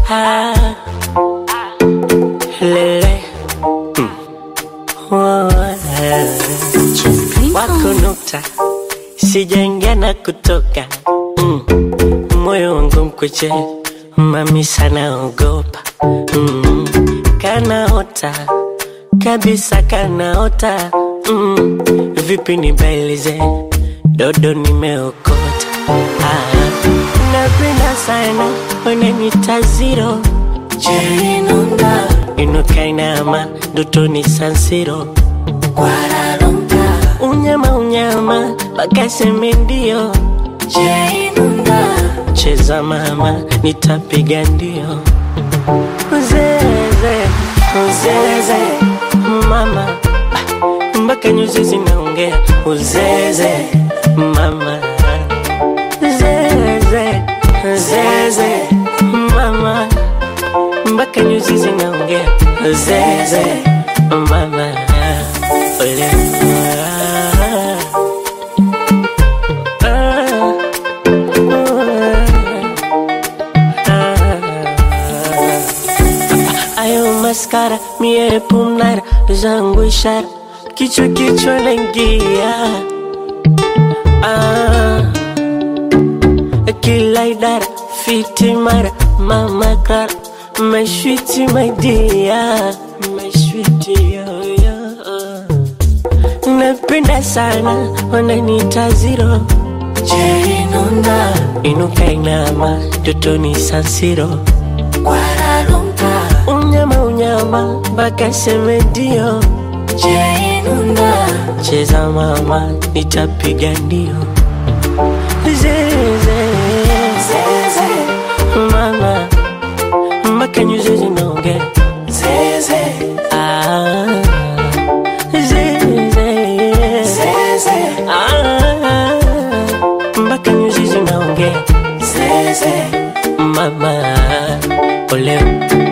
ah, lele, wako nukta, sijaingia na kutoka, moyo wangu mkuche, mami sana ogopa, kanaota, kabisa kanaota, vipi nibailize, dodo nimeokota, napenda sana, unanita zero, Jerinunda, inuka inama, dotoni San Siro, Guaralonga, unyama, bakaseme ndio, Jerinunda, cheza mama, nitapiga ndio, uzeze, mama, mpaka nyuzi zinaongea, uzeze, mama, zeze, mama, mpaka nyuzi zinaongea, zeze, mama, ole, ayo maskara, mie pumnara, zangu ishara, kichwa naingia, kila idara, fiti mara, mama kara, my sweetie, my dear, my sweetie, yo. Napenda sana, wananita zero, Jerinunda, inuka inama, dotoni San Siro, Guaralonga, unyama, bakaseme ndio, Jerinunda, cheza mama, nitapiga ndio, zeze, mama, mpaka nyuzi zinaongea, zeze, mpaka nyuzi zinaongea, zeze, mama, ole.